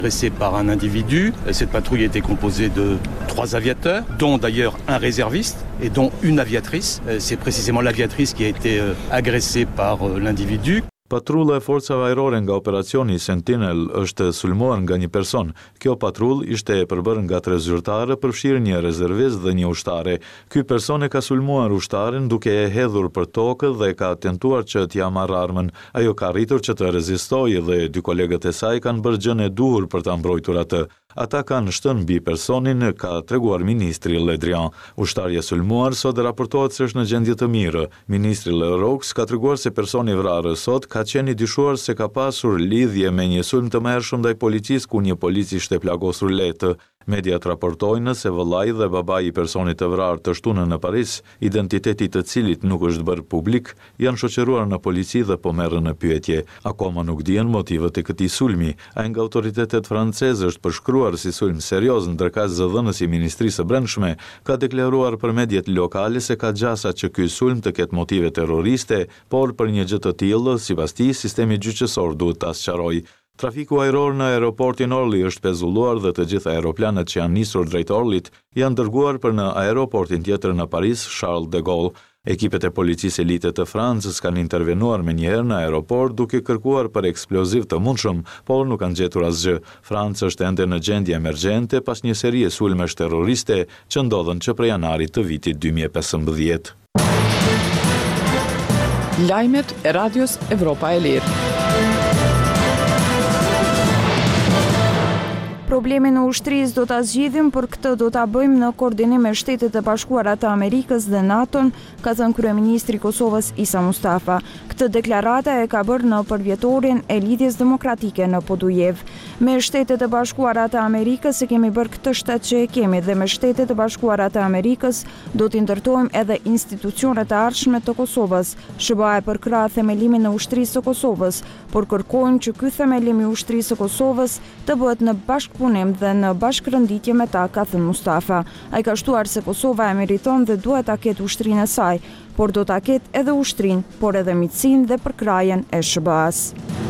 Agressée par un individu, cette patrouille était composée de 3 aviateurs, dont d'ailleurs un réserviste et dont une aviatrice. C'est précisément l'aviatrice qui a été agressée par l'individu. Patrulla e forcave ajrore nga operacioni Sentinel është sulmuar nga një person. Kjo patrull ishte e përbërë nga 3 zyrtarë, përfshirë një rezervist dhe një ushtare. Ky person e ka sulmuar ushtarin duke e hedhur për tokë dhe ka tentuar që t'ia marrë armën. Ajo ka arritur që të rezistojë dhe 2 kolegët e saj kanë bërë gjën e duhur për ta mbrojtur atë. Ata kanë shtënë mbi personin, ka treguar ministri Le Drian. Ushtarja sulmuar sot raportohet se është në gjendje të mirë. Ministri Le Roux ka treguar se personi vrarë sot ka qenë i dyshuar se ka pasur lidhje me një sulm të mëhershëm ndaj policisë ku një polic ishte plagosur lehtë. Mediat raportojnë se vëllai dhe babai i personit të vrarë të shtunën në Paris, identiteti të cilit nuk është bërë publik, janë shoqëruar në polici dhe po merren në pyetje. Akoma nuk dihen motivet e këtij sulmi. Ai nga autoritetet franceze është përshkruar si sulm serioz, ndërkaq zëdhënësi i Ministrisë së Brendshme ka deklaruar për mediat lokale se ka gjasa që ky sulm të ketë motive terroriste, por për një gjë të tillë, sipas tij, sistemi gjyqësor duhet ta sqarojë. Trafiku ajror në aeroportin Orly është pezulluar dhe të gjitha aeroplanet që janë nisur drejt Orlyt janë dërguar për në aeroportin tjetër në Paris, Charles de Gaulle. Ekipet e policisë elite të Francës kanë intervenuar me njëherë në aeroport duke kërkuar për eksploziv të mundshëm, por nuk kanë gjetur asgjë. Franca është ende në gjendje emergjente pas një serie sulmesh terroriste që ndodhen që prej janarit të vitit 2015. Lajmet e Radios Evropa e Lirë. Problemin e ushtrisë do ta zgjidhim, por këtë do ta bëjmë në koordinim me Shtetet e Bashkuara të Amerikës dhe NATO-n, ka thënë kryeministri i Kosovës Isa Mustafa. Këtë deklarata e ka bërë në përvjetorin e lidhjes demokratike në Podujev. Me Shtetet e Bashkuara të Amerikës e kemi bërë këtë shtet që e kemi dhe me Shtetet e Bashkuara të Amerikës do të ndërtojmë edhe institucionet e ardhshme të Kosovës. SBA e përkrah themelimin e ushtrisë së Kosovës, por kërkojmë që ky themelim i ushtrisë së Kosovës të bëhet në bashkëpunim dhe në bashkërënditje me ta, ka thënë Mustafa. Ai ka shtuar se Kosova e meriton dhe duhet ta ketë ushtrinë e saj, por do ta ketë edhe ushtrinë, por edhe miqësinë dhe përkrajen e SBA-s.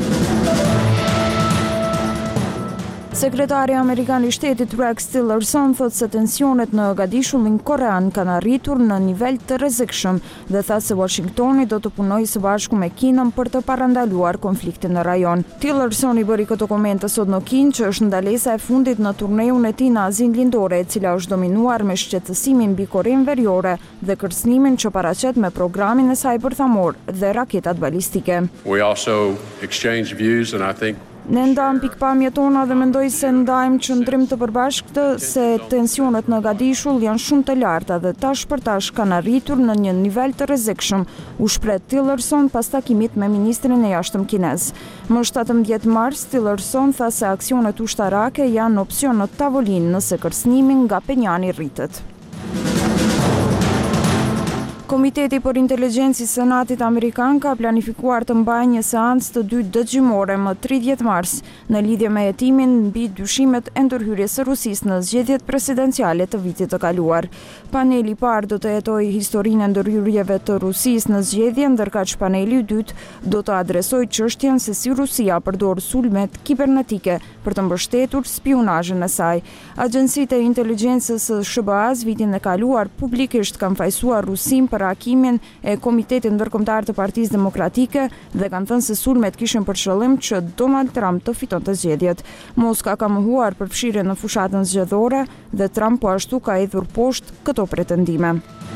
Sekretari Amerikan i Shtetit Rex Tillerson thotë se tensionet në Mogadishullin korean kanë arritur në nivel të rrezikshëm dhe tha se Washingtoni do të punojë së bashku me Kinën për të parandaluar konfliktin në rajon. Tillerson i bëri këto komente sot në Kinë, që është ndalesa e fundit në turneun e tij në Azinë Lindore, e cila është dominuar me shqetësimin mbi Korenë Veriore dhe kërcënimin që paraqet me programin e saj bërthamor dhe raketat balistike. We also exchange views and I think Ne ndajmë pikpamjet tona dhe mendoj se ndajmë qëndrim të përbashkët se tensionet në Mogadishull janë shumë të larta dhe tash për tash kanë arritur në një nivel të rrezikshëm, u shpreh Tillerson pas takimit me ministrin e jashtëm kinez. Më 17 mars, Tillerson tha se aksionet ushtarake janë opsion në tavolinë nëse kërcënimi nga Penjani rritet. Komiteti për Inteligjencë i Senatit Amerikan ka planifikuar të mbajë një seancë të dytë dëgjimore më 30 mars në lidhje me hetimin mbi dyshimet e ndërhyrjes së Rusisë në zgjedhjet presidenciale të vitit të kaluar. Paneli i parë do të hetojë historinë e ndërhyrjeve të Rusisë në zgjedhje, ndërkaq paneli i dytë do të adresojë çështjen se si Rusia përdor sulmet kibernetike për të mbështetur spionazhin e saj. Agjencitë e inteligjencës së SBA-s vitin e kaluar publikisht kanë fajsuar Rusin për hakimin e Komitetit Ndërkombëtar të Partisë Demokratike dhe kanë thënë se sulmet kishin për qëllim që Donald Trump të fitonte zgjedhjet. Moska ka mohuar përfshirjen në fushatën zgjedhore dhe Trump po ashtu ka hedhur poshtë këto pretendime.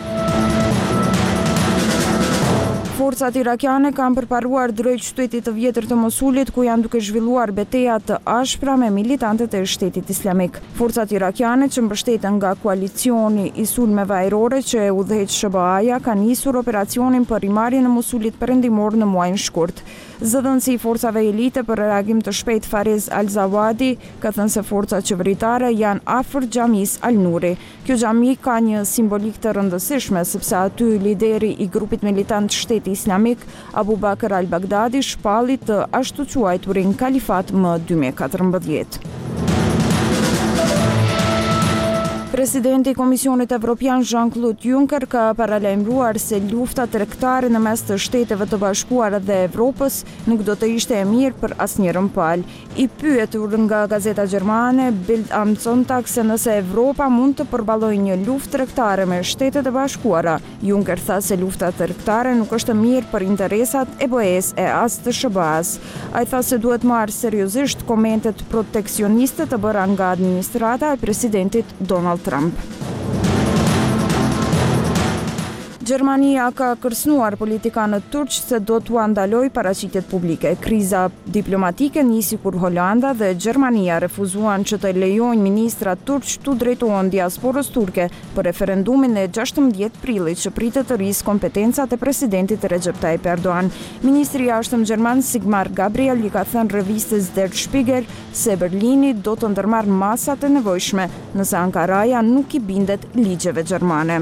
Forcat irakiane kanë përparuar drejt qytetit të vjetër të Mosulit, ku janë duke zhvilluar betejë të ashpra me militantët e Shtetit Islamik. Forcat irakiane që mbështeten nga koalicioni i sulmeve ajrore që e udhëheq SBA-ja kanë nisur operacionin për rimarrjen e Mosulit perëndimor në muajin shkurt. Zëdhënësi i forcave elite për reagim të shpejt Fariz Al-Zawadi ka thënë se forcat qeveritare janë afër xhamisë Al-Nuri. Kjo xhami ka një simbolik të rëndësishme sepse aty lideri i grupit militant Shteti Islamik Abu Bakr al-Baghdadi shpalli të ashtu quajturin kalifat më 2014. Presidenti i Komisionit Evropian Jean-Claude Juncker ka paralajmëruar se lufta tregtare në mes të Shteteve të Bashkuara dhe Evropës nuk do të ishte e mirë për asnjërin palë. I pyetur nga gazeta gjermane Bild am Sonntag se nëse Evropa mund të përballojë një luftë tregtare me Shtetet e Bashkuara, Juncker tha se lufta tregtare nuk është mirë për interesat e BE-s e as të SBA-s. Ai tha se duhet marrë seriozisht komentet proteksioniste të bëra nga administrata e presidentit Donald Trump. Gjermania ka kërcënuar politikanët turq se do t'u ndalojë paraqitjet publike. Kriza diplomatike nisi kur Holanda dhe Gjermania refuzuan që të lejojnë ministrat turq t'u drejtohen diasporës turke për referendumin e 16 prillit që pritet të rrisë kompetencat e presidentit Recep Tayyip Erdogan. Ministri i jashtëm gjerman Sigmar Gabriel i ka thënë revistes Der Spiegel se Berlini do të ndërmarrë masat e nevojshme nëse Ankaraja nuk i bindet ligjeve gjermane.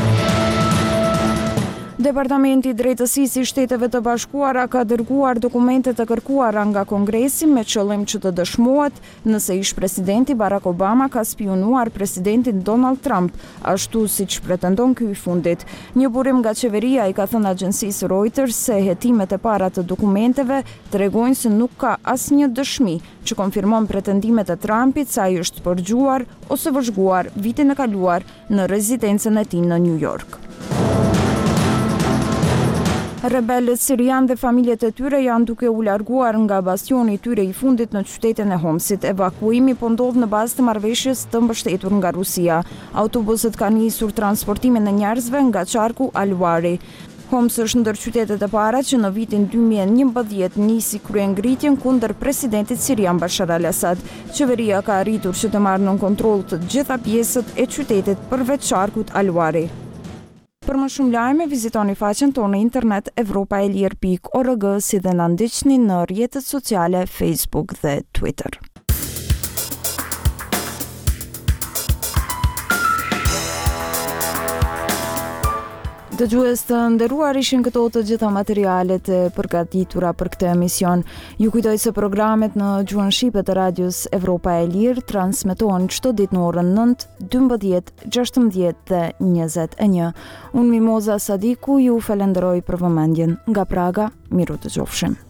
Departamenti i Drejtësisë i Shteteve të Bashkuara ka dërguar dokumente të kërkuara nga Kongresi me qëllim që të dëshmohet nëse ish-presidenti Barack Obama ka spionuar presidentin Donald Trump, ashtu siç pretendon ky i fundit. Një burim nga qeveria i ka thënë agjencisë Reuters se hetimet e para të dokumenteve tregojnë se nuk ka asnjë dëshmi që konfirmon pretendimet e Trumpit se ai është përgjuar ose vëzhguar vitin e kaluar në rezidencën e tij në New York. Rebelët sirian dhe familjet e tyre janë duke u larguar nga bastioni i tyre i fundit në qytetin e Homsit. Evakuimi po ndodh në bazë të marrëveshjes të mbështetur nga Rusia. Autobusët kanë nisur transportimin e njerëzve nga qarku Al-Wari. Homs është ndër qytetet e para që në vitin 2011 nisi kryengritjen kundër presidentit sirian Bashar al-Assad. Qeveria ka arritur që të marrë nën kontroll të gjitha pjesët e qytetit përveç qarkut Al-Wari. Për më shumë lajme, vizitoni faqen tonë në internet evropaelir.org, si dhe na ndiqni në rrjetet sociale Facebook dhe Twitter. Dëgjues të nderuar, ishin këto të gjitha materialet e përgatitura për këtë emision. Ju kujtoj se programet në gjuhën shqipe të radios Evropa e Lirë transmetohen çdo ditë në orën 9, 12, 16 dhe 21. Unë Mimoza Sadiku ju falenderoj për vëmendjen. Nga Praga, miru të qofshim.